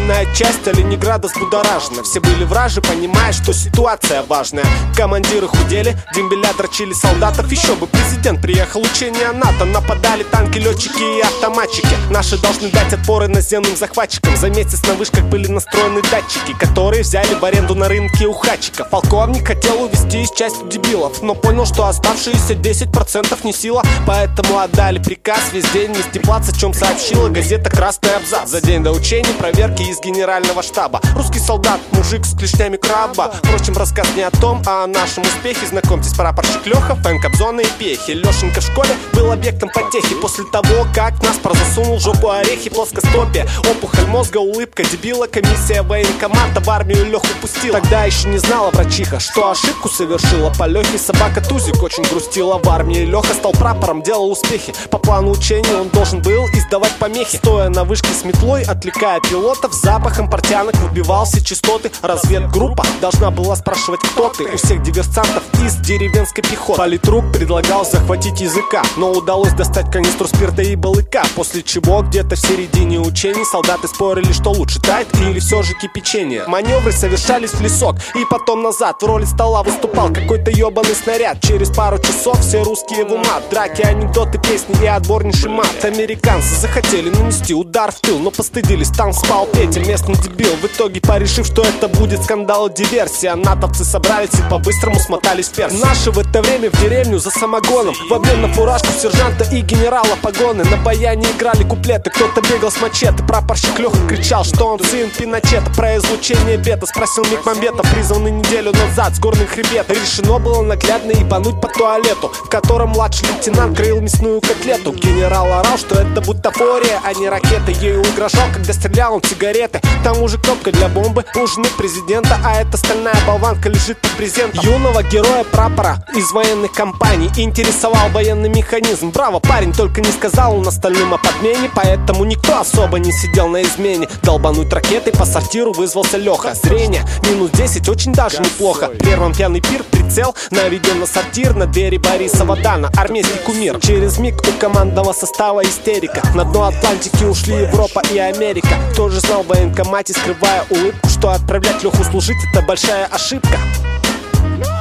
Военная часть Ленинграда взбудоражена. Все были вражи, понимая, что ситуация важная. Командиры худели, дембеля дрочили солдатов. Еще бы президент приехал, учения НАТО. Нападали танки, летчики и автоматчики. Наши должны дать отпор иноземным захватчикам. За месяц на вышках были настроены датчики, которые взяли в аренду на рынке у хачика. Полковник хотел увезти из части дебилов, но понял, что оставшиеся 10% не сила. Поэтому отдали приказ весь день нести плац, о чем сообщила газета «Красный абзац». За день до учений проверки из генерального штаба. Русский солдат, мужик с клешнями краба. Впрочем, рассказ не о том, а о нашем успехе. Знакомьтесь, прапорщик Леха, фэн-кобзоны и пехи. Лешенька в школе был объектом потехи после того, как нас прозасунул в жопу орехи. Плоскостопие, опухоль мозга, улыбка дебила. Комиссия военкомата в армию Леху пустила. Тогда еще не знала врачиха, что ошибку совершила. По Лехе собака Тузик очень грустила. В армии Леха стал прапором, делал успехи. По плану учения он должен был издавать помехи. Стоя на вышке с метлой, отвлекая пилотов, запахом портянок выбивал все частоты. Разведгруппа должна была спрашивать, кто ты. У всех диверсантов из деревенской пехоты. Политрук предлагал захватить языка, но удалось достать канистру спирта и балыка. После чего где-то в середине учений солдаты спорили, что лучше, тайт или все же кипячение. Маневры совершались в лесок и потом назад. В роли стола выступал какой-то ебаный снаряд. Через пару часов все русские в умат. Драки, анекдоты, песни и отборнейший мат. Американцы захотели нанести удар в тыл, но постыдились, там спал Петя, местный дебил. В итоге, порешив, что это будет скандал и диверсия, натовцы собрались и по-быстрому смотались в перс. Наши в это время в деревню за самогоном. В обмен на фуражку сержанта и генерала погоны. На баяне играли куплеты, кто-то бегал с мачете. Прапорщик Леха кричал, что он сын Пиночета. Про излучение бета спросил Мекмамбетов, призванный неделю назад с горных хребетов. Решено было наглядно ебануть по туалету, в котором младший лейтенант крыл мясную котлету. Генерал орал, что это бутафория, а не ракета. Ею угрожал, когда стрелял он сигареты. К тому же кнопка для бомбы у жены президента, а эта стальная болванка лежит под брезентом. Юного героя прапора из военных компаний интересовал военный механизм. Браво, парень, только не сказал он остальным о подмене, поэтому никто особо не сидел на измене. Долбануть ракетой по сортиру вызвался Леха. Зрение минус 10, очень даже неплохо. Первым пьяный пир, прицел наведен на сортир на двери Бориса Вадана. Армейский кумир. Через миг у командного состава истерика. На дно Атлантики ушли Европа и Америка. Кто же знал в военкомате, скрывая улыбку, что отправлять Леху служить — это большая ошибка.